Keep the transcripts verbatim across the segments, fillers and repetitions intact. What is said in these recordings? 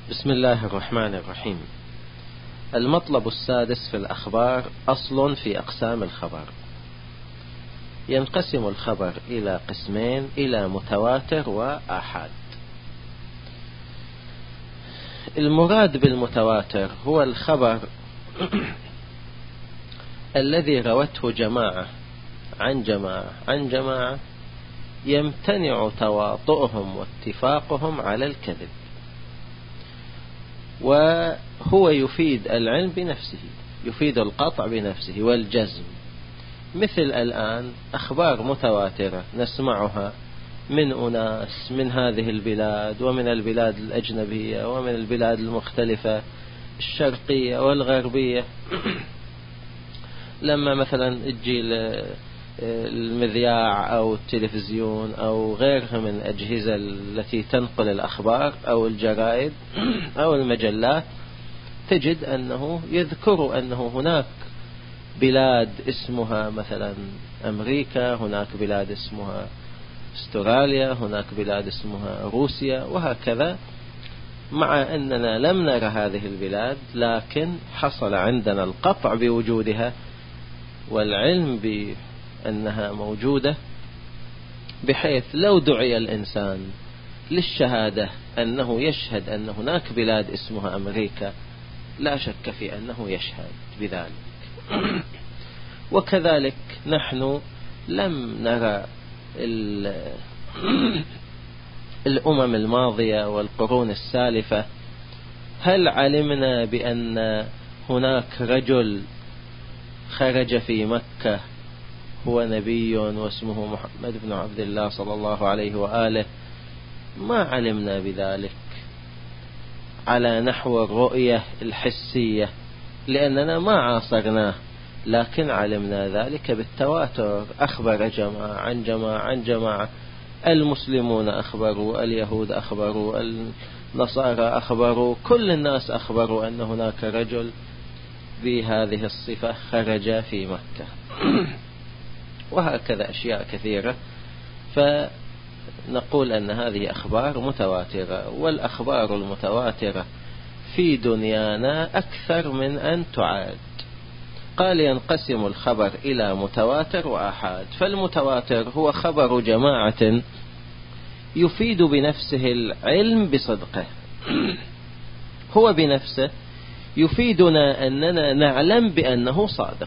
بسم الله الرحمن الرحيم. المطلب السادس في الأخبار أصل في أقسام الخبر. ينقسم الخبر إلى قسمين، إلى متواتر وآحاد. المراد بالمتواتر هو الخبر الذي روته جماعة عن جماعة عن جماعة يمتنع تواطؤهم واتفاقهم على الكذب، وهو يفيد العلم بنفسه، يفيد القطع بنفسه والجزم. مثل الآن أخبار متواترة نسمعها من أناس من هذه البلاد ومن البلاد الأجنبية ومن البلاد المختلفة الشرقية والغربية. لما مثلا تجي المذياع أو التلفزيون أو غيرها من أجهزة التي تنقل الأخبار أو الجرائد أو المجلات، تجد أنه يذكر أنه هناك بلاد اسمها مثلا أمريكا، هناك بلاد اسمها استراليا، هناك بلاد اسمها روسيا، وهكذا، مع أننا لم نرى هذه البلاد، لكن حصل عندنا القطع بوجودها والعلم بأنها موجودة، بحيث لو دعي الإنسان للشهادة أنه يشهد أن هناك بلاد اسمها أمريكا، لا شك في أنه يشهد بذلك. وكذلك نحن لم نرى الأمم الماضية والقرون السالفة، هل علمنا بأن هناك رجل خرج في مكة هو نبي واسمه محمد بن عبد الله صلى الله عليه وآله؟ ما علمنا بذلك على نحو الرؤية الحسية، لأننا ما عاصرناه، لكن علمنا ذلك بالتواتر. أخبر جماعة عن جماعة عن جماعة، المسلمون أخبروا، اليهود أخبروا، النصارى أخبروا، كل الناس أخبروا أن هناك رجل بهذه الصفة خرج في مكة. وهكذا أشياء كثيرة. فنقول أن هذه أخبار متواترة، والأخبار المتواترة في دنيانا أكثر من أن تعاد. قال ينقسم الخبر إلى متواتر وآحاد. فالمتواتر هو خبر جماعة يفيد بنفسه العلم بصدقه، هو بنفسه يفيدنا أننا نعلم بأنه صادق.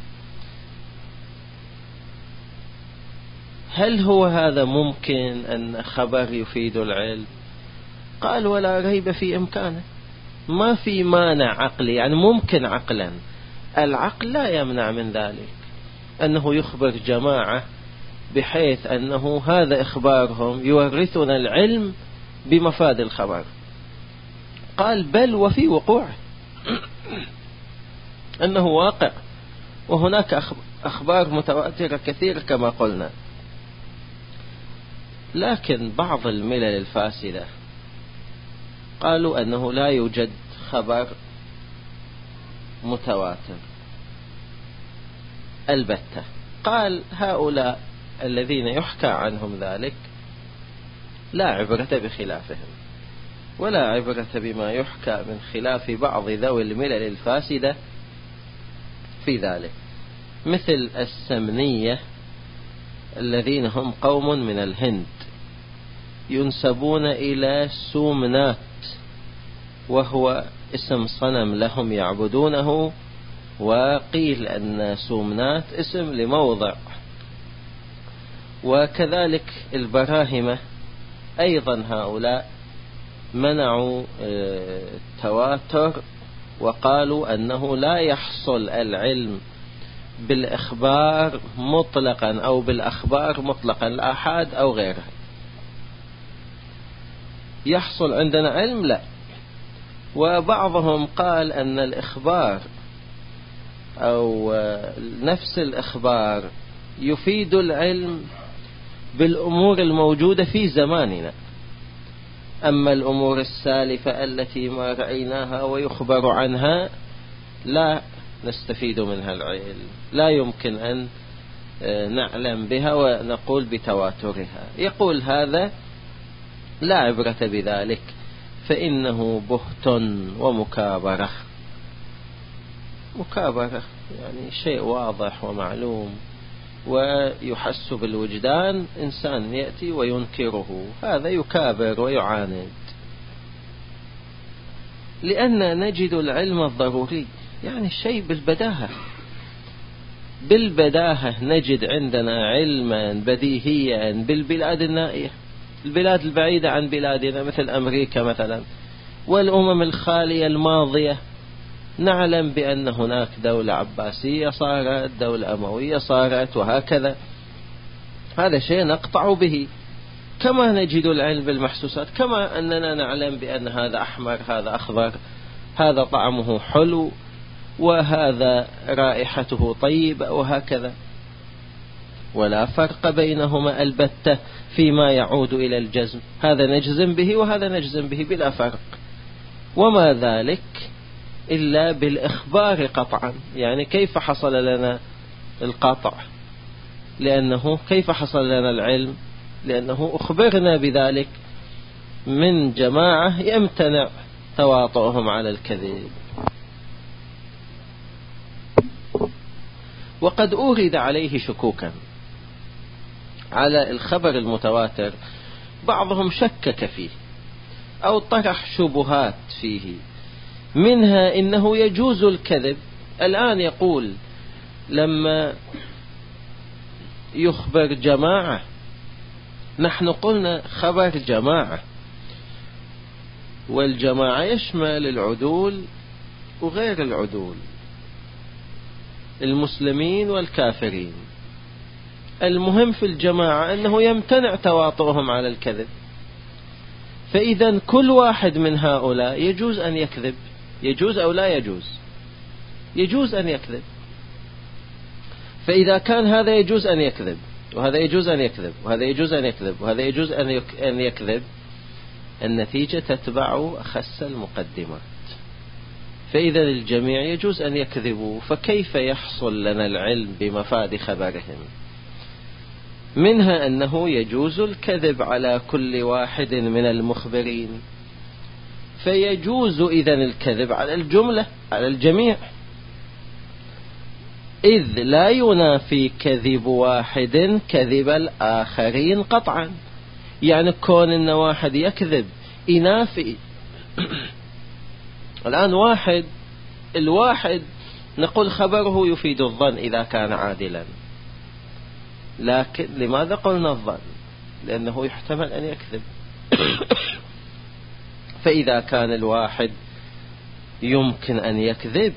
هل هو هذا ممكن أن خبر يفيد العلم؟ قال ولا ريب في إمكانه، ما في مانع عقلي، يعني ممكن عقلا، العقل لا يمنع من ذلك أنه يخبر جماعة بحيث أنه هذا إخبارهم يورثنا العلم بمفاد الخبر. قال بل وفي وقوعه أنه واقع، وهناك أخبار متواترة كثيرة كما قلنا. لكن بعض الملل الفاسدة قالوا أنه لا يوجد خبر متواتر البتة. قال هؤلاء الذين يحكى عنهم ذلك لا عبرة بخلافهم، ولا عبرة بما يحكى من خلاف بعض ذوي الملل الفاسدة في ذلك، مثل السمنية الذين هم قوم من الهند ينسبون إلى سومنات، وهو اسم صنم لهم يعبدونه، وقيل أن سومنات اسم لموضع. وكذلك البراهمة أيضا، هؤلاء منعوا التواتر وقالوا أنه لا يحصل العلم بالإخبار مطلقا أو بالأخبار مطلقا، الآحاد أو غيرها. يحصل عندنا علم؟ لا. وبعضهم قال أن الإخبار أو نفس الإخبار يفيد العلم بالأمور الموجودة في زماننا، أما الأمور السالفة التي ما رأيناها ويخبر عنها لا نستفيد منها العلم، لا يمكن أن نعلم بها ونقول بتواترها. يقول هذا لا عبرة بذلك، فإنه بهت ومكابرة. مكابرة يعني شيء واضح ومعلوم ويحس بالوجدان، إنسان يأتي وينكره، هذا يكابر ويعاند. لأن نجد العلم الضروري، يعني الشيء بالبداهة، بالبداهة نجد عندنا علما بديهيا بالبلاد النائية، البلاد البعيدة عن بلادنا مثل أمريكا مثلا والأمم الخالية الماضية، نعلم بأن هناك دولة عباسية صارت، دولة أموية صارت، وهكذا. هذا شيء نقطع به. كما نجد العلم بالمحسوسات، كما أننا نعلم بأن هذا أحمر، هذا أخضر، هذا طعمه حلو، وهذا رائحته طيبة، وهكذا. ولا فرق بينهما البتة فيما يعود إلى الجزم، هذا نجزم به وهذا نجزم به بلا فرق. وما ذلك إلا بالإخبار قطعا. يعني كيف حصل لنا القطع؟ لأنه كيف حصل لنا العلم؟ لأنه أخبرنا بذلك من جماعة يمتنع تواطؤهم على الكذب. وقد أورد عليه شكوكا على الخبر المتواتر، بعضهم شكك فيه أو طرح شبهات فيه، منها إنه يجوز الكذب. الآن يقول لما يخبر جماعة، نحن قلنا خبر جماعة، والجماعة يشمل العدول وغير العدول، المسلمين والكافرين. المهم في الجماعة أنه يمتنع تواطؤهم على الكذب، فإذا كل واحد من هؤلاء يجوز أن يكذب. يجوز أو لا يجوز؟ يجوز أن يكذب. فإذا كان هذا يجوز أن يكذب، وهذا يجوز أن يكذب، وهذا يجوز أن يكذب، وهذا يجوز أن يكذب، النتيجة تتبع أخس المقدمات. فإذا الجميع يجوز أن يكذبوا، فكيف يحصل لنا العلم بمفاد خبرهم؟ منها أنه يجوز الكذب على كل واحد من المخبرين، فيجوز إذن الكذب على الجملة، على الجميع، إذ لا ينافي كذب واحد كذب الآخرين قطعا. يعني كون أن واحد يكذب ينافي. الآن واحد، الواحد نقول خبره يفيد الظن إذا كان عادلا، لكن لماذا قلنا الظن؟ لأنه يحتمل أن يكذب. فإذا كان الواحد يمكن أن يكذب،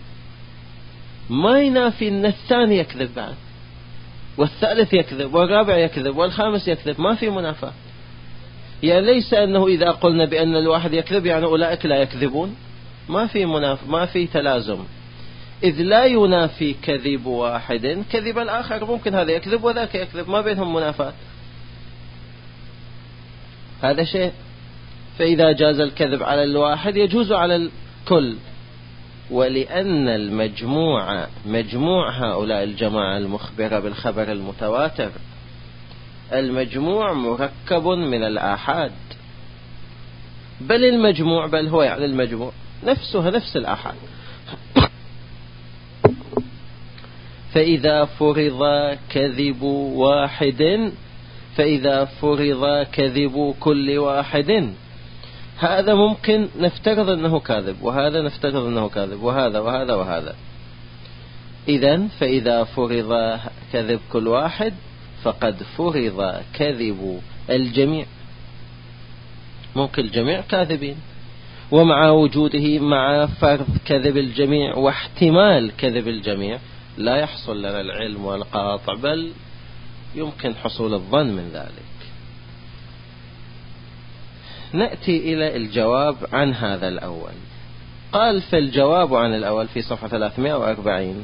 ما ينافي أن الثاني يكذب بعد، والثالث يكذب، والرابع يكذب، والخامس يكذب، ما في منافاة. يعني ليس أنه إذا قلنا بأن الواحد يكذب يعني أولئك لا يكذبون، ما في مناف ما في تلازم، إذ لا ينافي كذب واحد كذب الآخر. ممكن هذا يكذب وذاك يكذب، ما بينهم منافاة. هذا شيء. فإذا جاز الكذب على الواحد يجوز على الكل. ولأن المجموعة، مجموع هؤلاء الجماعة المخبرة بالخبر المتواتر، المجموع مركب من الآحاد، بل المجموع بل هو يعني المجموع نفسه نفس الآحاد. فإذا فرض كذب واحد فإذا فرض كذب كل واحد، هذا ممكن نفترض أنه كاذب، وهذا نفترض أنه كاذب، وهذا وهذا وهذا. إذن فإذا فرض كذب كل واحد فقد فرض كذب الجميع. ممكن الجميع كاذبين، ومع وجوده مع فرض كذب الجميع واحتمال كذب الجميع لا يحصل لنا العلم والقاطع، بل يمكن حصول الظن من ذلك. نأتي إلى الجواب عن هذا الأول. قال فالجواب عن الأول في صفحة ثلاثمائة وأربعين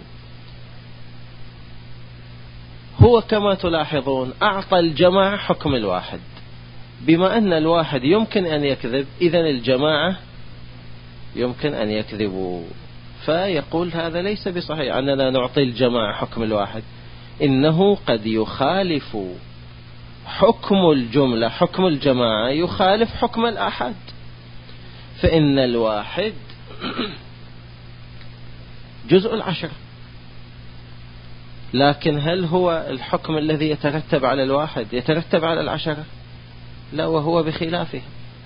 هو كما تلاحظون أعطى الجماعة حكم الواحد، بما أن الواحد يمكن أن يكذب، إذن الجماعة يمكن أن يكذبوا. فيقول هذا ليس بصحيح أننا نعطي الجماعة حكم الواحد، إنه قد يخالف حكم الجملة، حكم الجماعة يخالف حكم الآحاد. فإن الواحد جزء العشرة، لكن هل هو الحكم الذي يترتب على الواحد يترتب على العشرة؟ لا، وهو بخلافه.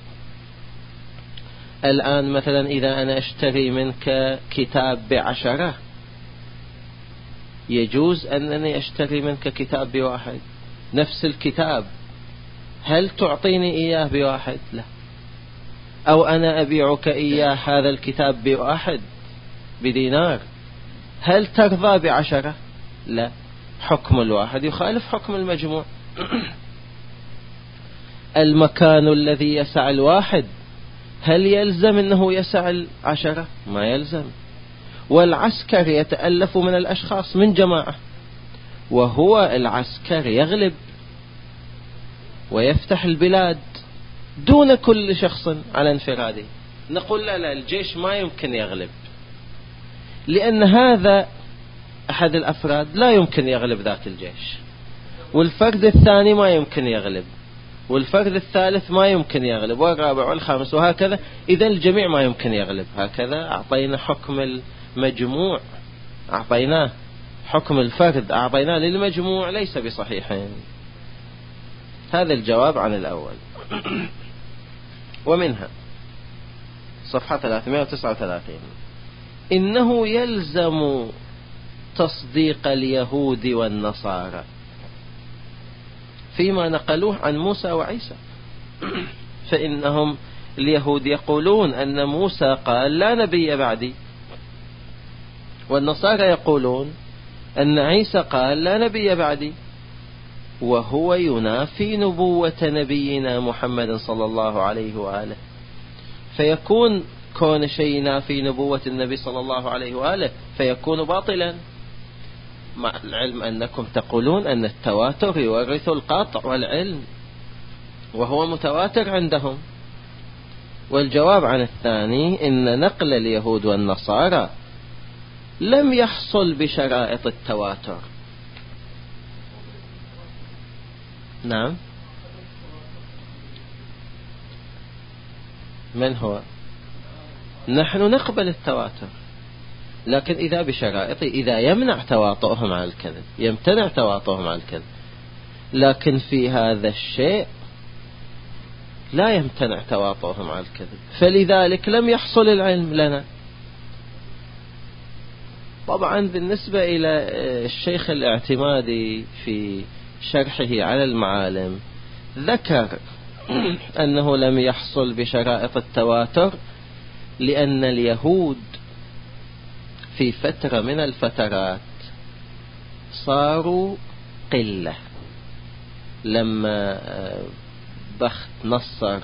الآن مثلا إذا أنا أشتري منك كتاب بعشرة، يجوز أنني أشتري منك كتاب بواحد، نفس الكتاب، هل تعطيني إياه بواحد؟ لا. أو أنا أبيعك إياه هذا الكتاب بواحد بدينار، هل ترضى بعشرة؟ لا، حكم الواحد يخالف حكم المجموع. المكان الذي يسع الواحد هل يلزم أنه يسع العشرة؟ ما يلزم. والعسكر يتألف من الأشخاص، من جماعة، وهو العسكر يغلب ويفتح البلاد دون كل شخص على انفراده. نقول لا لا، الجيش ما يمكن يغلب، لأن هذا أحد الأفراد لا يمكن يغلب ذاك الجيش، والفرد الثاني ما يمكن يغلب، والفرد الثالث ما يمكن يغلب، والرابع والخامس، وهكذا. إذا الجميع ما يمكن يغلب. هكذا أعطينا حكم المجموع، أعطيناه حكم الفرد، أعطيناه للمجموع، ليس بصحيحين. هذا الجواب عن الأول. ومنها صفحة ثلاثمائة وتسعة وثلاثين: إنه يلزم تصديق اليهود والنصارى فيما نقلوه عن موسى وعيسى. فإنهم اليهود يقولون أن موسى قال لا نبي بعدي، والنصارى يقولون أن عيسى قال لا نبي بعدي، وهو ينافي نبوة نبينا محمد صلى الله عليه وآله. فيكون كون شيء ينافي نبوة النبي صلى الله عليه وآله فيكون باطلا، مع العلم أنكم تقولون أن التواتر يورث القطع والعلم، وهو متواتر عندهم. والجواب عن الثاني: إن نقل اليهود والنصارى لم يحصل بشرائط التواتر. نعم. من هو؟ نحن نقبل التواتر، لكن إذا بشرائط، إذا يمنع تواطؤهم على الكذب، يمتنع تواطؤهم على الكذب. لكن في هذا الشيء لا يمتنع تواطؤهم على الكذب، فلذلك لم يحصل العلم لنا. طبعا بالنسبة إلى الشيخ الاعتمادي في شرحه على المعالم ذكر أنه لم يحصل بشرائط التواتر لأن اليهود في فترة من الفترات صاروا قلة. لما بخت نصر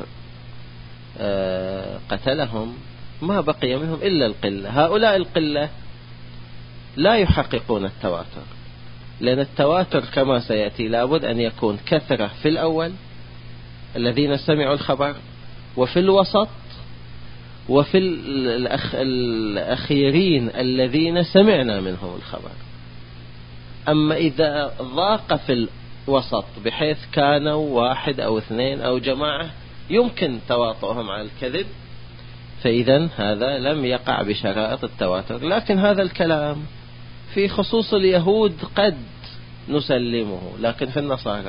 قتلهم ما بقي منهم إلا القلة. هؤلاء القلة لا يحققون التواتر، لأن التواتر كما سيأتي لابد أن يكون كثرة في الأول الذين سمعوا الخبر، وفي الوسط، وفي الأخ... الأخيرين الذين سمعنا منهم الخبر. أما إذا ضاق في الوسط بحيث كانوا واحد أو اثنين أو جماعة يمكن تواطؤهم على الكذب، فإذا هذا لم يقع بشرائط التواتر. لكن هذا الكلام في خصوص اليهود قد نسلمه، لكن في النصارى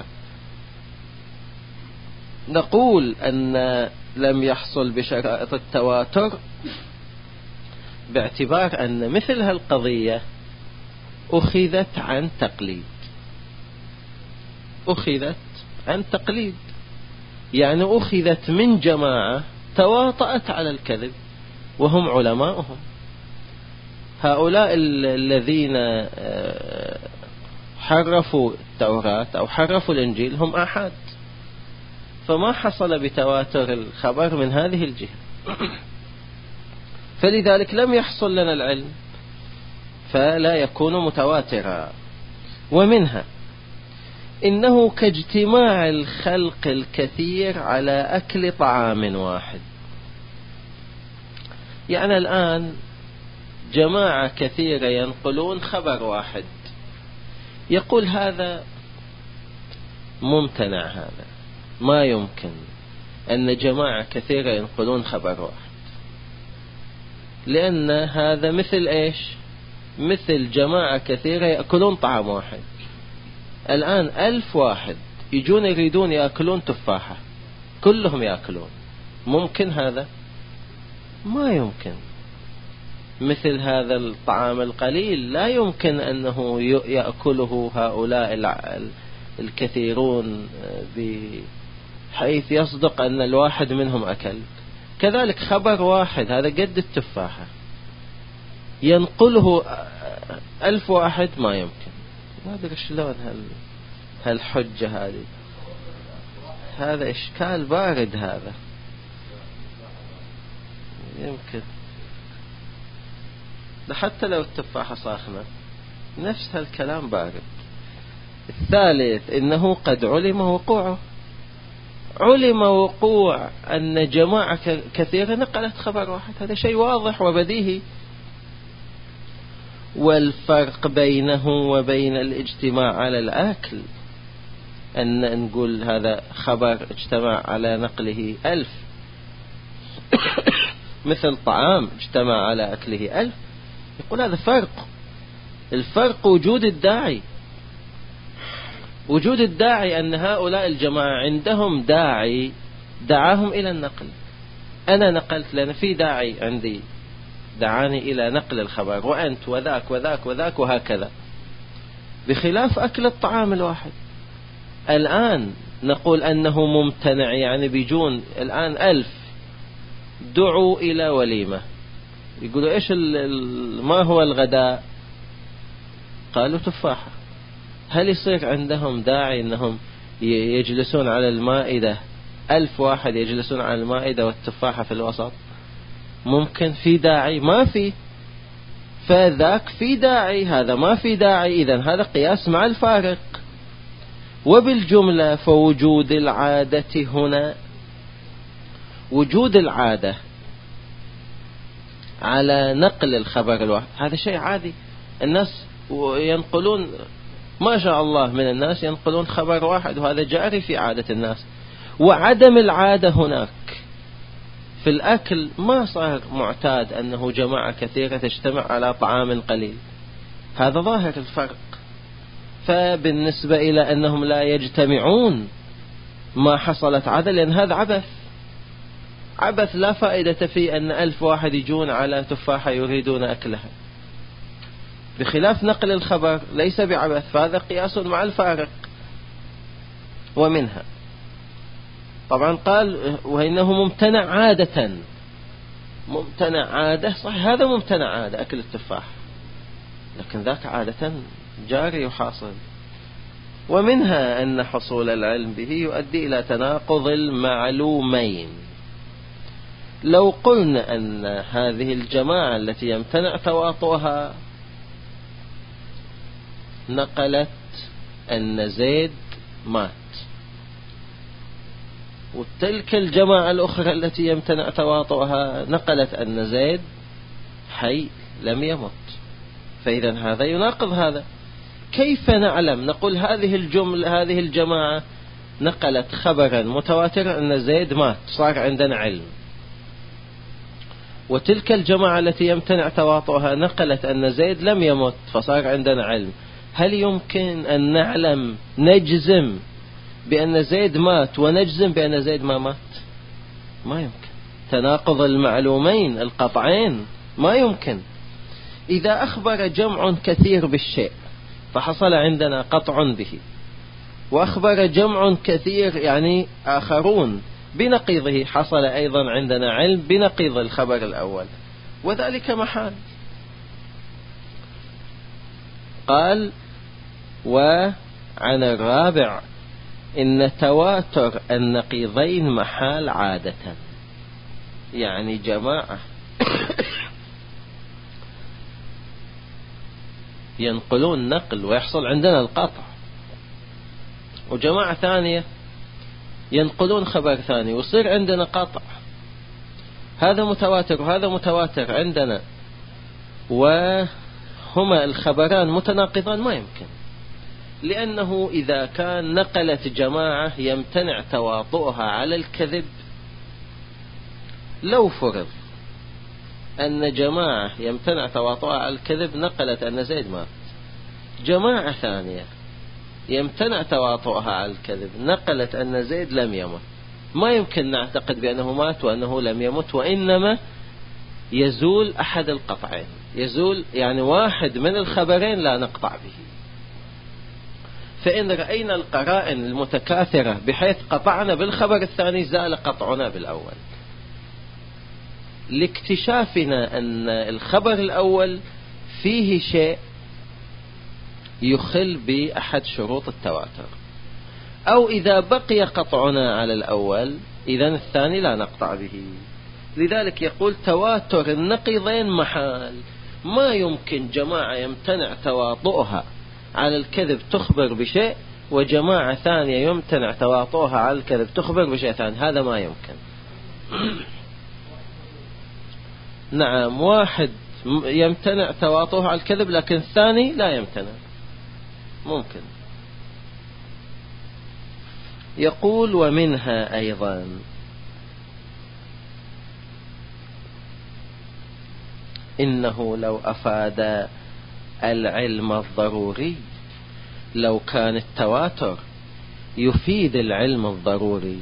نقول أن لم يحصل بشرائط التواتر باعتبار أن مثل هالقضية أخذت عن تقليد، أخذت عن تقليد، يعني أخذت من جماعة تواطأت على الكذب وهم علماؤهم. هؤلاء الذين حرفوا التوراة أو حرفوا الإنجيل هم آحاد، فما حصل بتواتر الخبر من هذه الجهة، فلذلك لم يحصل لنا العلم، فلا يكون متواترا. ومنها إنه كاجتماع الخلق الكثير على أكل طعام واحد. يعني الآن جماعة كثيرة ينقلون خبر واحد، يقول هذا ممتنع، هذا ما يمكن أن جماعة كثيرة ينقلون خبر واحد. لأن هذا مثل إيش؟ مثل جماعة كثيرة يأكلون طعام واحد. الآن ألف واحد يجون يريدون يأكلون تفاحة، كلهم يأكلون، ممكن هذا؟ ما يمكن. مثل هذا الطعام القليل لا يمكن أنه يأكله هؤلاء الكثيرون بحيث يصدق أن الواحد منهم أكل. كذلك خبر واحد هذا قد التفاحة ينقله ألف واحد ما يمكن. ما أدري شلون هالحجة هذه، هذا إشكال بارد. هذا يمكن حتى لو التفاحة ساخنة نفس هالكلام بارد. الثالث إنه قد علم وقوعه، علم وقوع أن جماعة كثيرة نقلت خبر واحد، هذا شيء واضح وبديهي. والفرق بينه وبين الاجتماع على الأكل أن نقول هذا خبر اجتمع على نقله ألف مثل طعام اجتمع على أكله ألف، يقول هذا فرق. الفرق وجود الداعي، وجود الداعي أن هؤلاء الجماعة عندهم داعي دعاهم إلى النقل. أنا نقلت لأن في داعي عندي دعاني إلى نقل الخبر، وأنت وذاك وذاك وذاك وهكذا، بخلاف أكل الطعام الواحد. الآن نقول أنه ممتنع، يعني بيجون الآن ألف دعوا إلى وليمة، يقولوا إيش ما هو الغداء؟ قالوا تفاحة. هل يصير عندهم داعي أنهم يجلسون على المائدة ألف واحد يجلسون على المائدة والتفاحة في الوسط؟ ممكن في داعي؟ ما في. فذاك في داعي، هذا ما في داعي. إذن هذا قياس مع الفارق. وبالجملة فوجود العادة هنا، وجود العادة على نقل الخبر الواحد هذا شيء عادي. الناس ينقلون ما شاء الله من الناس ينقلون خبر واحد، وهذا جاري في عادة الناس. وعدم العادة هناك في الأكل ما صار معتاد أنه جماعة كثيرة تجتمع على طعام قليل، هذا ظاهر الفرق. فبالنسبة إلى أنهم لا يجتمعون ما حصلت عادة، لأن هذا عبث، عبث لا فائدة فيه أن ألف واحد يجون على تفاحة يريدون أكلها، بخلاف نقل الخبر ليس بعبث، فهذا قياس مع الفارق. ومنها طبعا قال وإنه ممتنع عادة، ممتنع عادة صحيح، هذا ممتنع عادة أكل التفاح، لكن ذاك عادة جاري يحاصل. ومنها أن حصول العلم به يؤدي إلى تناقض المعلومين. لو قلنا أن هذه الجماعة التي يمتنع تواطؤها نقلت أن زيد مات، وتلك الجماعة الأخرى التي يمتنع تواطؤها نقلت أن زيد حي لم يمت، فإذا هذا يناقض هذا. كيف نعلم؟ نقول هذه الجملة هذه الجماعة نقلت خبرا متواترا أن زيد مات، صار عندنا علم، وتلك الجماعة التي يمتنع تواطؤها نقلت أن زيد لم يمت، فصار عندنا علم. هل يمكن أن نعلم نجزم بأن زيد مات ونجزم بأن زيد ما مات؟ ما يمكن. تناقض المعلومين القطعين ما يمكن. إذا أخبر جمع كثير بالشيء فحصل عندنا قطع به، وأخبر جمع كثير يعني آخرون بنقيضه حصل أيضا عندنا علم بنقيض الخبر الأول، وذلك محال. قال وعن الرابع إن تواتر النقيضين محال عادة، يعني جماعة ينقلون نقل ويحصل عندنا القطع، وجماعة ثانية ينقلون خبر ثاني ويصير عندنا قطع. هذا متواتر وهذا متواتر عندنا وهما الخبران متناقضان، ما يمكن. لأنه إذا كان نقلت جماعة يمتنع تواطؤها على الكذب، لو فرض أن جماعة يمتنع تواطؤها على الكذب نقلت أن زيد مات، جماعة ثانية يمتنع تواطؤها على الكذب نقلت أن زيد لم يمت. ما يمكن نعتقد بأنه مات وأنه لم يمت، وإنما يزول أحد القطعين، يزول يعني واحد من الخبرين لا نقطع به. فإن رأينا القرائن المتكاثرة بحيث قطعنا بالخبر الثاني زال قطعنا بالأول، لاكتشافنا أن الخبر الأول فيه شيء يخل بأحد شروط التواتر، أو إذا بقي قطعنا على الأول إذن الثاني لا نقطع به. لذلك يقول تواتر النقيضين محال. ما يمكن جماعة يمتنع تواطؤها على الكذب تخبر بشيء، وجماعة ثانية يمتنع تواطؤها على الكذب تخبر بشيء ثاني، هذا ما يمكن. نعم، واحد يمتنع تواطؤه على الكذب لكن الثاني لا يمتنع، ممكن. يقول ومنها أيضا إنه لو أفاد العلم الضروري، لو كان التواتر يفيد العلم الضروري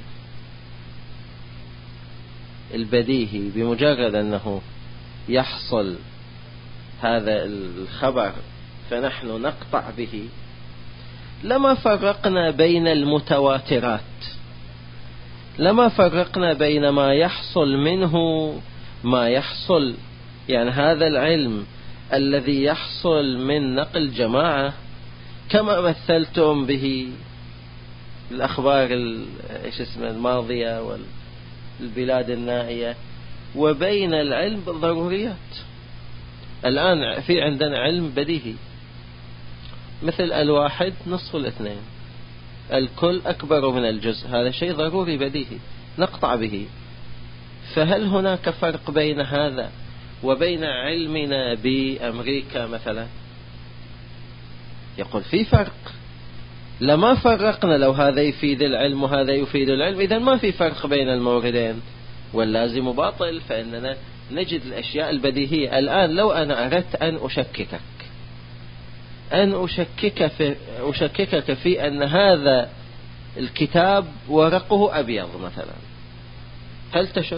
البديهي، بمجرد أنه يحصل هذا الخبر فنحن نقطع به، لما فرقنا بين المتواترات، لما فرقنا بين ما يحصل منه ما يحصل، يعني هذا العلم الذي يحصل من نقل جماعة كما مثلتم به الأخبار إيش اسمه الماضية والبلاد النائية، وبين العلم بالضروريات. الآن في عندنا علم بديهي مثل الواحد نصف الاثنين، الكل أكبر من الجزء، هذا شيء ضروري بديهي نقطع به. فهل هناك فرق بين هذا وبين علمنا بأمريكا مثلا؟ يقول في فرق. لما فرقنا لو هذا يفيد العلم وهذا يفيد العلم، إذن ما في فرق بين الموردين، واللازم باطل، فإننا نجد الأشياء البديهية. الآن لو أنا أردت أن أشككك أن أشكك في أشككك في أن هذا الكتاب ورقه أبيض مثلا، هل تشك؟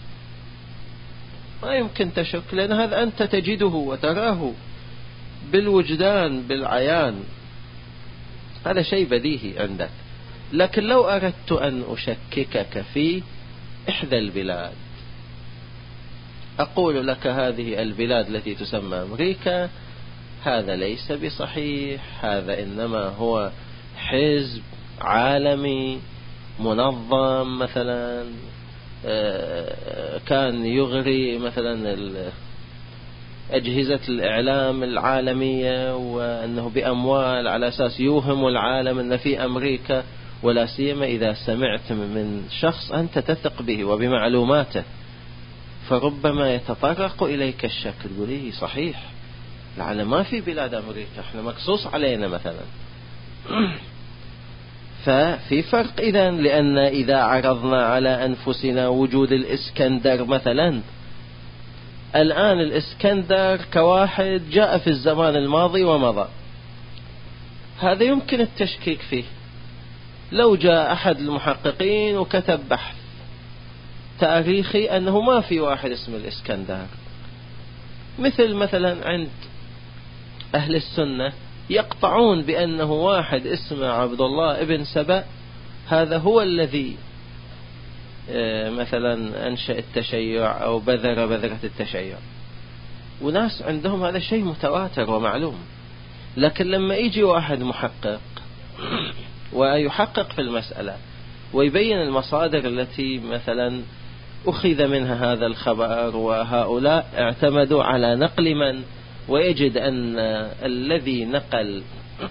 ما يمكن تشك، لأن هذا أنت تجده وتراه بالوجدان بالعيان، هذا شيء بديهي عندك. لكن لو أردت أن أشككك في إحدى البلاد، أقول لك هذه البلاد التي تسمى أمريكا هذا ليس بصحيح، هذا إنما هو حزب عالمي منظم مثلا، كان يغري مثلا أجهزة الإعلام العالمية، وأنه بأموال على أساس يوهم العالم أن في أمريكا، ولا سيما إذا سمعت من شخص أنت تثق به وبمعلوماته، فربما يتطرق إليك الشك، تقول إيه صحيح، لعل ما في بلاد أمريكا، احنا مقصوص علينا مثلا. ففي فرق إذن، لأن إذا عرضنا على أنفسنا وجود الإسكندر مثلا، الآن الإسكندر كواحد جاء في الزمان الماضي ومضى، هذا يمكن التشكيك فيه. لو جاء أحد المحققين وكتب بحث تاريخي أنه ما في واحد اسمه الإسكندر، مثل مثلا عند أهل السنة يقطعون بأنه واحد اسمه عبد الله ابن سبأ، هذا هو الذي مثلا أنشأ التشيع أو بذر بذرة التشيع، وناس عندهم هذا شيء متواتر ومعلوم. لكن لما يجي واحد محقق ويحقق في المسألة ويبين المصادر التي مثلا أخذ منها هذا الخبر، وهؤلاء اعتمدوا على نقل من، ويجد أن الذي نقل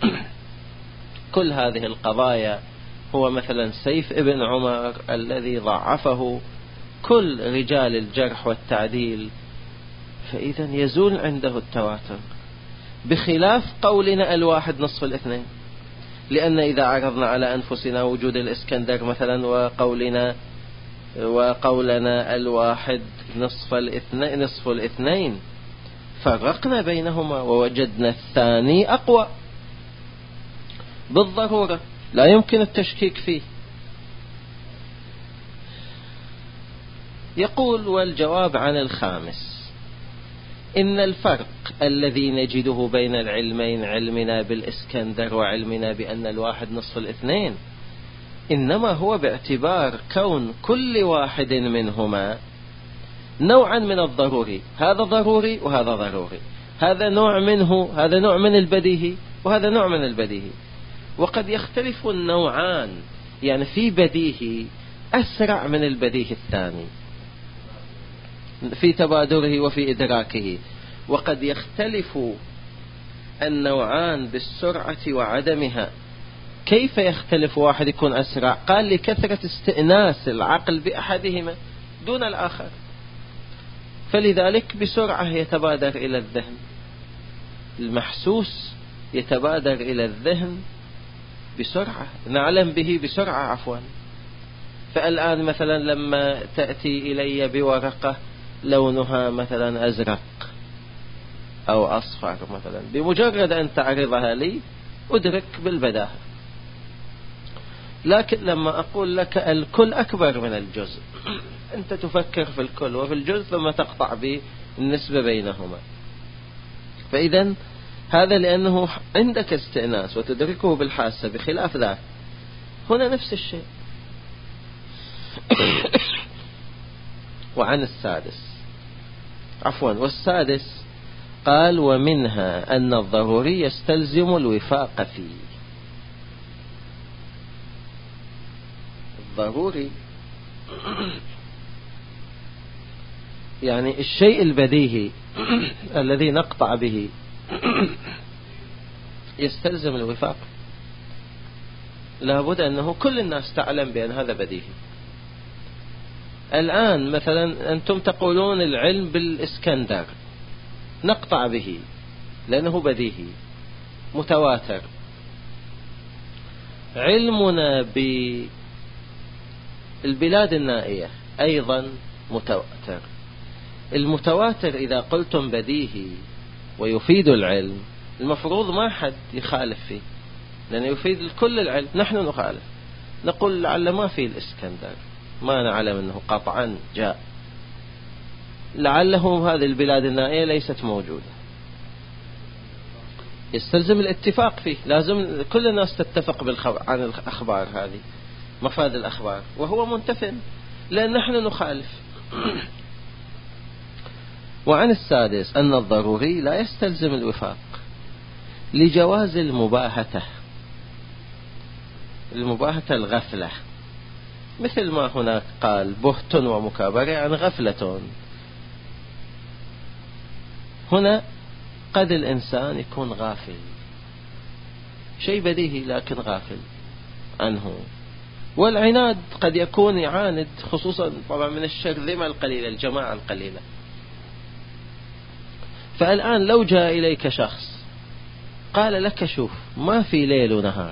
كل هذه القضايا هو مثلا سيف ابن عمر الذي ضعفه كل رجال الجرح والتعديل، فإذا يزول عنده التواتر، بخلاف قولنا الواحد نصف الاثنين. لأن إذا عرضنا على أنفسنا وجود الإسكندر مثلا وقولنا وقولنا الواحد نصف الاثنين, نصف الاثنين فرقنا بينهما ووجدنا الثاني أقوى بالضرورة، لا يمكن التشكيك فيه. يقول: والجواب عن الخامس: إن الفرق الذي نجده بين العلمين، علمنا بالإسكندر وعلمنا بأن الواحد نصف الاثنين، إنما هو باعتبار كون كل واحد منهما نوعا من الضروري، هذا ضروري وهذا ضروري، هذا نوع منه، هذا نوع من البديهي وهذا نوع من البديهي. وقد يختلف النوعان، يعني في بديهي أسرع من البديهي الثاني في تبادره وفي إدراكه، وقد يختلف النوعان بالسرعة وعدمها. كيف يختلف؟ واحد يكون أسرع، قال لكثرة استئناس العقل بأحدهما دون الآخر، فلذلك بسرعة يتبادر إلى الذهن، المحسوس يتبادر إلى الذهن بسرعة، نعلم به بسرعة عفوا. فالآن مثلا لما تأتي إلي بورقة لونها مثلا أزرق أو أصفر مثلا، بمجرد أن تعرضها لي أدرك بالبداهة. لكن لما أقول لك الكل أكبر من الجزء، أنت تفكر في الكل وفي الجزء ثم تقطع بالنسبة بينهما. فإذا هذا لأنه عندك استئناس وتدركه بالحاسة، بخلاف ذاك هنا نفس الشيء. وعن السادس عفوا والسادس قال: ومنها أن الضروري يستلزم الوفاق فيه. الضروري يعني الشيء البديهي الذي نقطع به يستلزم الوفاق، لابد أنه كل الناس تعلم بأن هذا بديهي. الآن مثلا أنتم تقولون العلم بالإسكندر نقطع به لأنه بديهي متواتر. علمنا بالبلاد النائية أيضا متواتر. المتواتر إذا قلتم بديهي ويفيد العلم، المفروض ما حد يخالف فيه، لأنه يفيد كل العلم. نحن نخالف، نقول لعل ما في الإسكندر، ما نعلم أنه قطعا جاء، لعله هذه البلاد النائية ليست موجودة. يستلزم الاتفاق فيه، لازم كل الناس تتفق بالخبر عن الأخبار هذه، مفاد الأخبار، وهو منتفن لأن نحن نخالف. وعن السادس أن الضروري لا يستلزم الوفاق لجواز المباهته، المباهته الغفلة، مثل ما هناك قال بهت ومكابرة عن غفلة. هنا قد الإنسان يكون غافل، شيء بديهي لكن غافل عنه. والعناد قد يكون يعاند، خصوصا طبعا من الشرذمة القليلة، الجماعة القليلة. فالآن لو جاء إليك شخص قال لك شوف ما في ليل ونهار،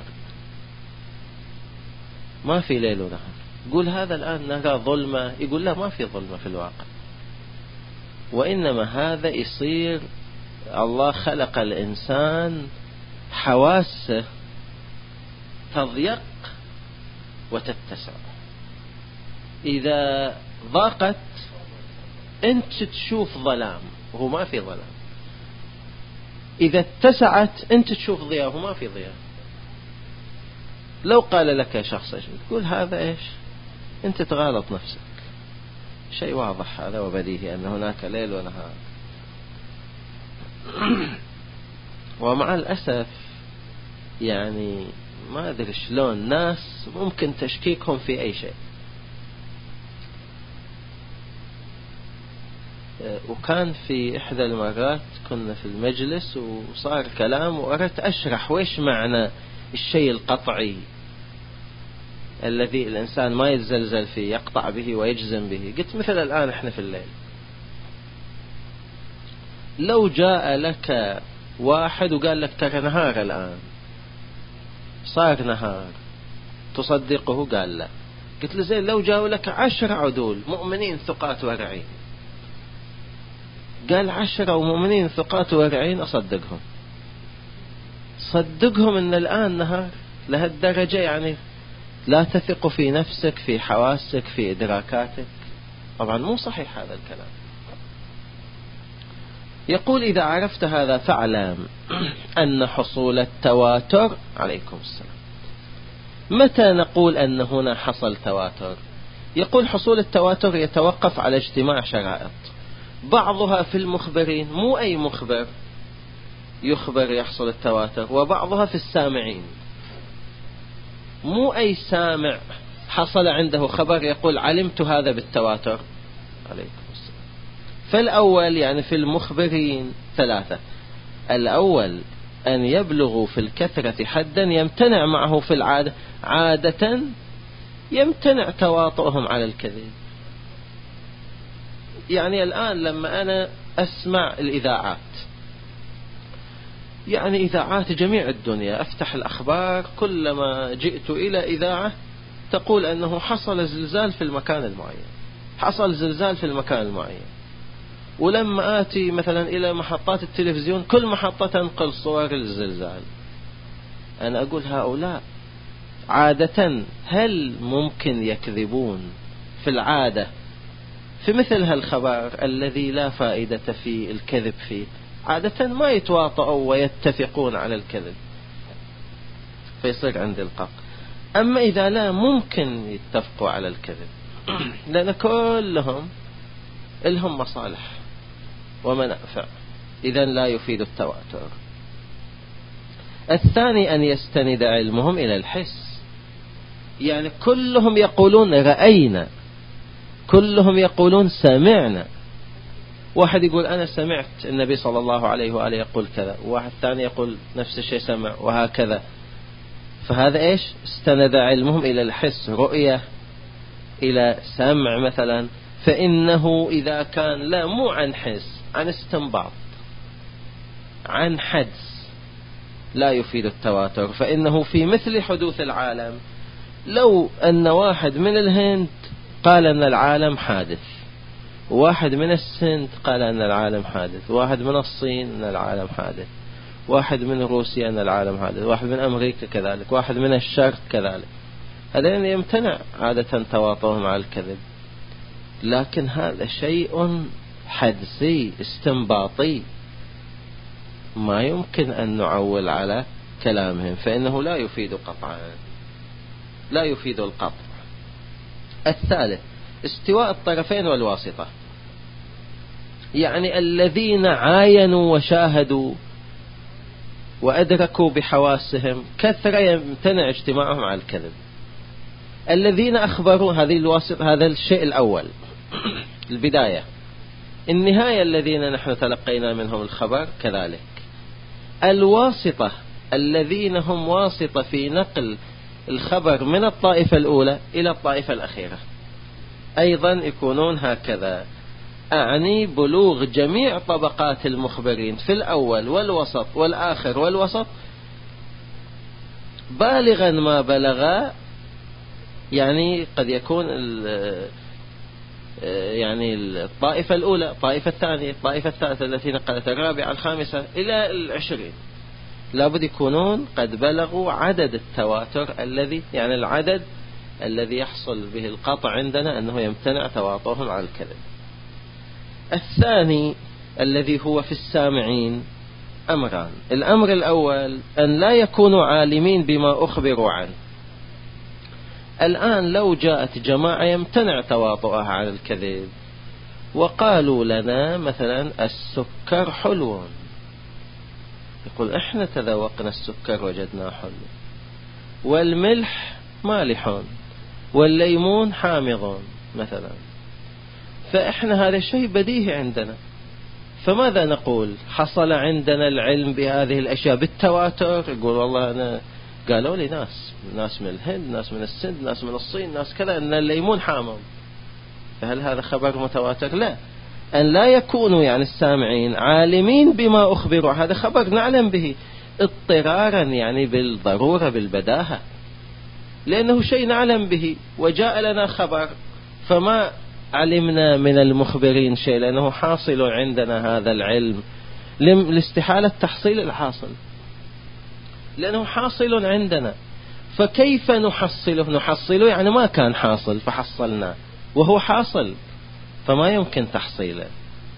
ما في ليل ونهار، قول هذا الآن نرى ظلمة، يقول لا ما في ظلمة في الواقع، وإنما هذا يصير الله خلق الإنسان حواسه تضيق وتتسع. إذا ضاقت أنت تشوف ظلام وهو ما في ظلام، إذا اتسعت أنت تشوف ضياء وهو ما في ضياء. لو قال لك شخص ايش تقول هذا ايش، أنت تغالط نفسك، شيء واضح هذا وبديهي أن هناك ليل ونهار. ومع الأسف يعني ما أدري شلون ناس ممكن تشكيكهم في أي شيء. وكان في إحدى المرات كنا في المجلس وصار كلام وأردت أشرح وإيش معنى الشيء القطعي الذي الإنسان ما يتزلزل فيه، يقطع به ويجزم به. قلت مثل الآن إحنا في الليل، لو جاء لك واحد وقال لك ترى نهار الآن، صار نهار، تصدقه؟ قال لا. قلت له زين لو جاءوا لك عشر عدول مؤمنين ثقات ورعين، قال عشرة ومؤمنين ثقات ورعين أصدقهم، صدقهم ان الآن نهار لهالدرجة يعني لا تثق في نفسك، في حواسك، في إدراكاتك؟ طبعا مو صحيح هذا الكلام. يقول إذا عرفت هذا فاعلم أن حصول التواتر، عليكم السلام، متى نقول أن هنا حصل تواتر؟ يقول حصول التواتر يتوقف على اجتماع شرائط، بعضها في المخبرين، مو أي مخبر يخبر يحصل التواتر، وبعضها في السامعين، مو أي سامع حصل عنده خبر يقول علمت هذا بالتواتر، عليكم السلام. فالأول يعني في المخبرين ثلاثة: الأول أن يبلغوا في الكثرة حدا يمتنع معه في العادة، عادة يمتنع تواطؤهم على الكذب. يعني الآن لما أنا أسمع الإذاعات، يعني إذاعات جميع الدنيا، أفتح الأخبار، كلما جئت إلى إذاعة تقول أنه حصل زلزال في المكان المعين، حصل زلزال في المكان المعين. ولما آتي مثلا إلى محطات التلفزيون كل محطة تنقل صور الزلزال. أنا أقول هؤلاء عادة هل ممكن يكذبون في العادة في مثل هالخبر الذي لا فائدة في الكذب فيه؟ عادة ما يتواطؤوا ويتفقون على الكذب، فيصير عندي القاق. أما إذا لا ممكن يتفقوا على الكذب لأن كلهم لهم مصالح ومنافع، إذن لا يفيد التواتر. الثاني أن يستند علمهم إلى الحس، يعني كلهم يقولون رأينا، كلهم يقولون سمعنا. واحد يقول أنا سمعت النبي صلى الله عليه وآله يقول كذا، وواحد ثاني يقول نفس الشيء سمع، وهكذا. فهذا إيش؟ استند علمهم إلى الحس، رؤية، إلى سمع مثلا. فإنه إذا كان لا مو عن حس، عن استنباط، عن حدس، لا يفيد التواتر. فإنه في مثل حدوث العالم، لو أن واحد من الهند قال أن العالم حادث، واحد من السند قال أن العالم حادث، واحد من الصين أن العالم حادث، واحد من روسيا أن العالم حادث، واحد من أمريكا كذلك، واحد من الشرق كذلك، هذين يمتنع عادة تواطؤهم على الكذب. لكن هذا شيء حدسي استنباطي، ما يمكن أن نعول على كلامهم، فإنه لا يفيد قطعا، لا يفيد القطع. الثالث استواء الطرفين والواسطة، يعني الذين عاينوا وشاهدوا وأدركوا بحواسهم كثرة يمتنع اجتماعهم على الكذب. الذين أخبروا، هذه الواسطة، هذا الشيء الأول البداية. النهاية الذين نحن تلقينا منهم الخبر كذلك. الواسطة الذين هم واسطة في نقل الخبر من الطائفة الأولى إلى الطائفة الأخيرة أيضا يكونون هكذا، أعني بلوغ جميع طبقات المخبرين في الأول والوسط والآخر والوسط بالغا ما بلغا. يعني قد يكون يعني الطائفة الأولى، الطائفة الثانية، الطائفة الثالثة التي نقلت، الرابعة، الخامسة، إلى العشرين، لابد يكونون قد بلغوا عدد التواتر الذي، يعني العدد الذي يحصل به القطع عندنا أنه يمتنع تواطؤهم على الكذب. الثاني الذي هو في السامعين أمران. الأمر الأول أن لا يكونوا عالمين بما أخبروا عنه. الآن لو جاءت جماعة يمتنع تواطؤها على الكذب وقالوا لنا مثلا السكر حلو، يقول إحنا تذوقنا السكر وجدناه حلو، والملح مالح، والليمون حامض مثلا، فإحنا هذا شيء بديهي عندنا. فماذا نقول؟ حصل عندنا العلم بهذه الأشياء بالتواتر. يقول والله أنا قالوا لي ناس ناس من الهند، ناس من السند، ناس من الصين، ناس كذا، أن الليمون حامض. فهل هذا خبر متواتر؟ لا. أن لا يكونوا يعني السامعين عالمين بما أخبروا، هذا خبر نعلم به اضطرارا، يعني بالضرورة، بالبداهة. لأنه شيء نعلم به وجاء لنا خبر، فما علمنا من المخبرين شيء لأنه حاصل عندنا هذا العلم لاستحالة تحصيل الحاصل، لأنه حاصل عندنا. فكيف نحصله؟ نحصله يعني ما كان حاصل فحصلنا، وهو حاصل فما يمكن تحصيله.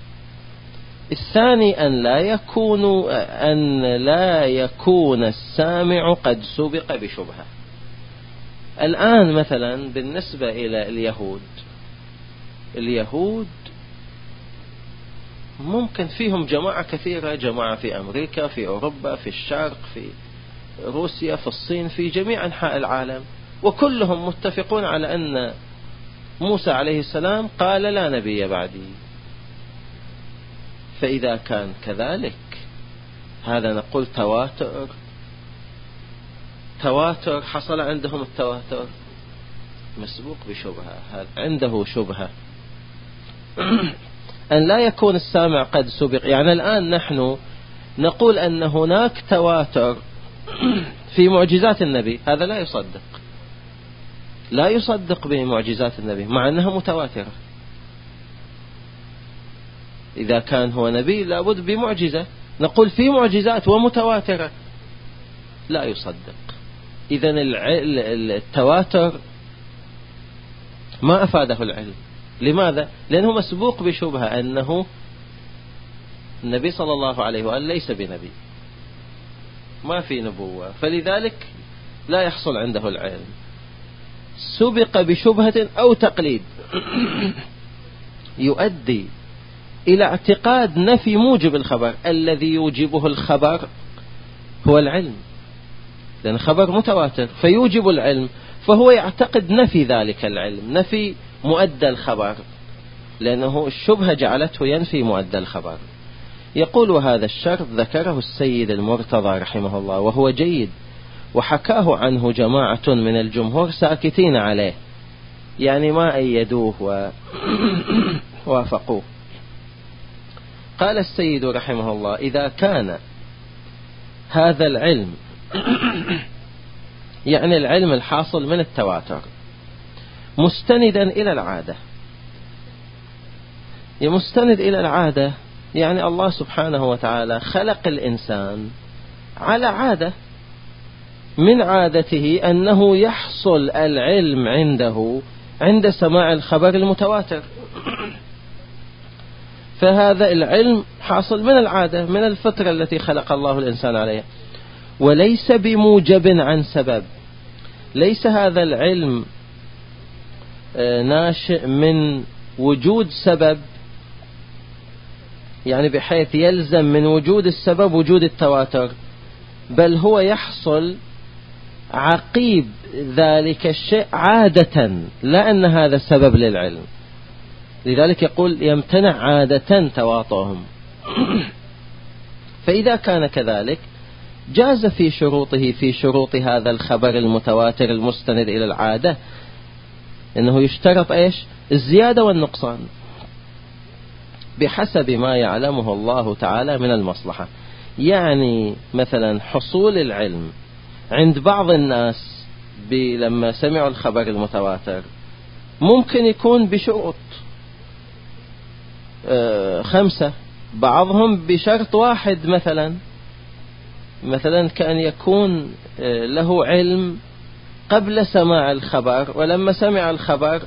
الثاني أن لا يكون أن لا يكون السامع قد سبق بشبهة. الآن مثلا بالنسبة إلى اليهود، اليهود ممكن فيهم جماعة كثيرة، جماعة في أمريكا، في أوروبا، في الشرق، في روسيا، في الصين، في جميع أنحاء العالم، وكلهم متفقون على أن موسى عليه السلام قال لا نبي بعدي. فإذا كان كذلك هذا نقول تواتر، تواتر حصل عندهم التواتر مسبوق بشبهة، هذا عنده شبهة. أن لا يكون السامع قد سبق، يعني الآن نحن نقول أن هناك تواتر في معجزات النبي، هذا لا يصدق، لا يصدق بمعجزات النبي مع أنها متواترة. إذا كان هو نبي لابد بمعجزة، نقول في معجزات ومتواترة، لا يصدق. إذن التواتر ما أفاده العلم. لماذا؟ لأنه مسبوق بشبهة أنه النبي صلى الله عليه وآله ليس بنبي، ما في نبوة، فلذلك لا يحصل عنده العلم. سبق بشبهة أو تقليد يؤدي إلى اعتقاد نفي موجب الخبر. الذي يوجبه الخبر هو العلم، لأن خبر متواتر فيوجب العلم، فهو يعتقد نفي ذلك العلم، نفي مؤدى الخبر، لأنه الشبهة جعلته ينفي مؤدى الخبر. يقول وهذا الشرط ذكره السيد المرتضى رحمه الله وهو جيد، وحكاه عنه جماعة من الجمهور ساكتين عليه، يعني ما أيدوه ووافقوه. قال السيد رحمه الله إذا كان هذا العلم يعني العلم الحاصل من التواتر مستندا إلى العادة، مستند إلى العادة يعني الله سبحانه وتعالى خلق الإنسان على عادة، من عادته أنه يحصل العلم عنده عند سماع الخبر المتواتر، فهذا العلم حاصل من العادة، من الفطرة التي خلق الله الإنسان عليها، وليس بموجب عن سبب. ليس هذا العلم ناشئ من وجود سبب، يعني بحيث يلزم من وجود السبب وجود التواتر، بل هو يحصل عقيب ذلك الشيء عادة، لا أن هذا سبب للعلم. لذلك يقول يمتنع عادة تواطؤهم. فإذا كان كذلك جاز في شروطه في شروط هذا الخبر المتواتر المستند إلى العادة أنه يشترط إيش؟ الزيادة والنقصان بحسب ما يعلمه الله تعالى من المصلحة. يعني مثلا حصول العلم عند بعض الناس لما سمعوا الخبر المتواتر ممكن يكون بشروط خمسة، بعضهم بشرط واحد، مثلا مثلا كأن يكون له علم قبل سماع الخبر، ولما سمع الخبر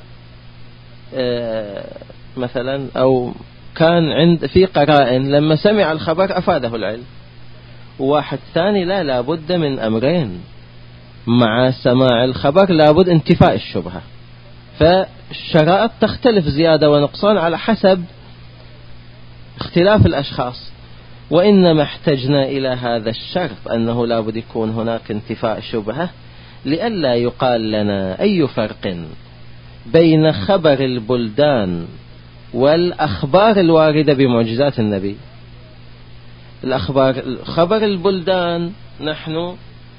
مثلا أو كان عند في قرائن لما سمع الخبر أفاده العلم. وواحد ثاني لا لابد من أمرين مع سماع الخبر، لابد انتفاء الشبهة. فالشرائط تختلف زيادة ونقصان على حسب اختلاف الأشخاص، وإنما احتجنا إلى هذا الشرط أنه لابد يكون هناك انتفاء شبهة، لئلا يقال لنا أي فرق بين خبر البلدان والأخبار الواردة بمعجزات النبي. الأخبار خبر البلدان نحن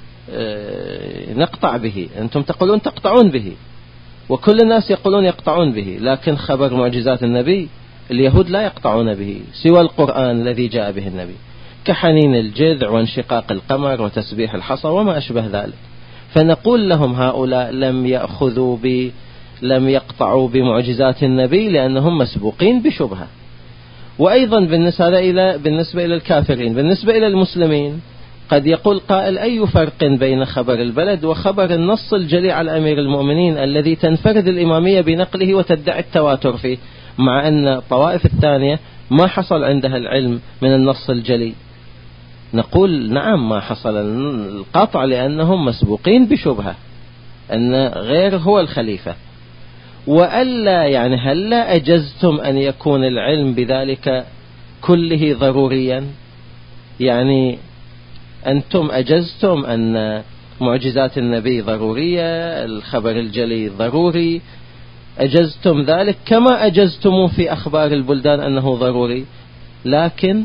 نقطع به، أنتم تقولون تقطعون به، وكل الناس يقولون يقطعون به، لكن خبر معجزات النبي اليهود لا يقطعون به سوى القرآن الذي جاء به النبي، كحنين الجذع وانشقاق القمر وتسبيح الحصى وما أشبه ذلك. فنقول لهم هؤلاء لم يأخذوا ب لم يقطعوا بمعجزات النبي لأنهم مسبوقين بشبهة. وأيضا بالنسبة إلى بالنسبة إلى الكافرين، بالنسبة إلى المسلمين قد يقول قائل: أي فرق بين خبر البلد وخبر النص الجلي على أمير المؤمنين الذي تنفرد الإمامية بنقله وتدعي التواتر فيه، مع أن الطوائف الثانية ما حصل عندها العلم من النص الجلي؟ نقول: نعم، ما حصل القطع لأنهم مسبوقين بشبهة أن غير هو الخليفة. وألا يعني هل لا أجزتم أن يكون العلم بذلك كله ضروريا؟ يعني أنتم أجزتم أن معجزات النبي ضرورية، الخبر الجلي ضروري، أجزتم ذلك كما أجزتم في أخبار البلدان أنه ضروري. لكن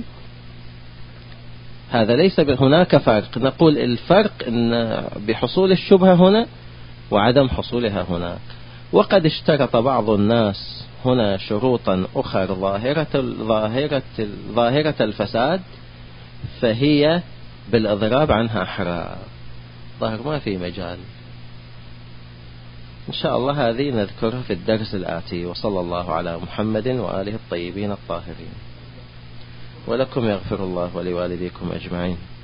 هذا ليس هناك فرق. نقول الفرق إن بحصول الشبهة هنا وعدم حصولها هناك. وقد اشترط بعض الناس هنا شروطا أخرى ظاهرة ظاهرة ظاهرة الفساد، فهي بالإضراب عنها أحرار، ظهر ما في مجال. إن شاء الله هذه نذكرها في الدرس الآتي. وصلى الله على محمد وآله الطيبين الطاهرين. ولكم يغفر الله ولوالديكم أجمعين.